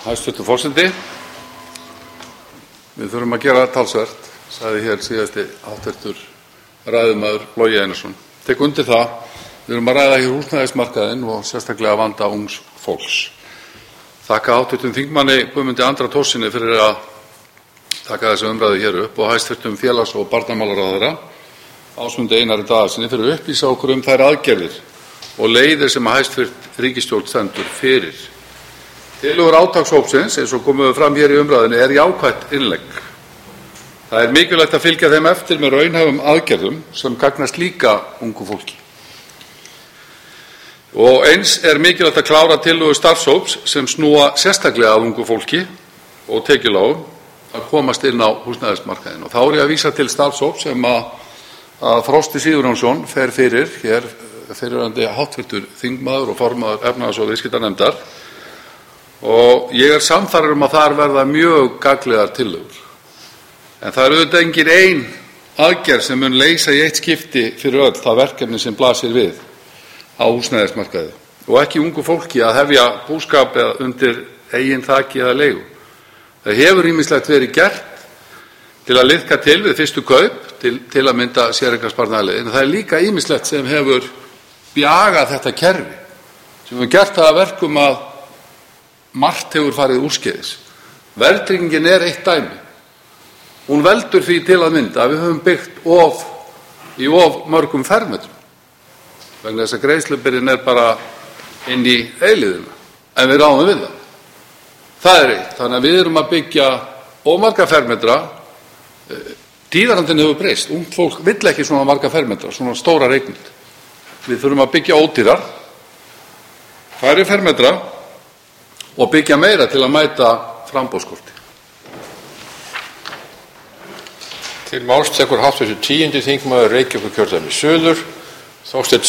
Hæstv. forseti. Við þurfum að gera talsvert, sagði hér síðasti hv. ræðumaður Logi Einarsson. Tek undir það. Við erum að ræða hér húsnæðismarkaðinn og sérstaklega vanda ungs fólks. Þakka hv. þingmanni Guðmundi Andra Thorssyni fyrir að taka þessa umræðu hér upp og hæstv. félags- og barnamálaráðherra Ásmundi Einari Daðasyni fyrir að upplýsa okkur þær aðgerðir og leiðir sem hæstv. ríkisstjórn stendur fyrir. Tillögur átakshópsins, eins og komið fram hér í umræðunni, jákvætt innlegg. Það er mikilvægt að fylgja þeim eftir með raunhæfum aðgerðum sem gagnast líka ungu fólki. Og eins er mikilvægt að klára tillögur starfshóps sem snúa sérstaklega að ungu fólki og tekjulágum að komast inn á húsnæðismarkaðinn. Og þá er ég að vísa til starfshóps sem að Frosti Sigurjónsson fer fyrir hér, fyrrverandi hv. þingmaður og formaður efnahags- og viðskiptanefndar. Og ég er sannfærður að þar verða mjög gagnlegar tillögur. En það er auðvitað engin ein aðgerð sem mun leysa í eitt skipti fyrir öll það verkefni sem blasir við á húsnæðismarkaði og ekki ungu fólki að hefja búskap eða undir eigin þaki eða leigu. Það hefur ýmislegt verið gert til að liðka til við fyrstu kaup, til að mynda séreignarsparnaðarleiðin, en það er líka ýmislegt sem hefur bjagað þetta kerfi, sem hefur gert það að verkum að margt hefur farið úrskeiðis. Verðtryggingin er eitt dæmi. Hún veldur því til að mynda að við höfum byggt í of mörgum fermetrum, vegna þess að greiðslubyrðin er bara inn í eilífðina, en við ráðum við það. Það er eitt. Þannig að við erum að byggja of marga fermetra. Tíðarandinn hefur breyst. Ungt fólk vill ekki svona marga fermetra, svona stórar eignir. Við þurfum að byggja ódýrar, færri fermetra og byggja meira til að mæta framboðsskorti. Til máls tekur hv. 10. þingmaður Reykjavíkurkjördæmis suður, Þorsteinn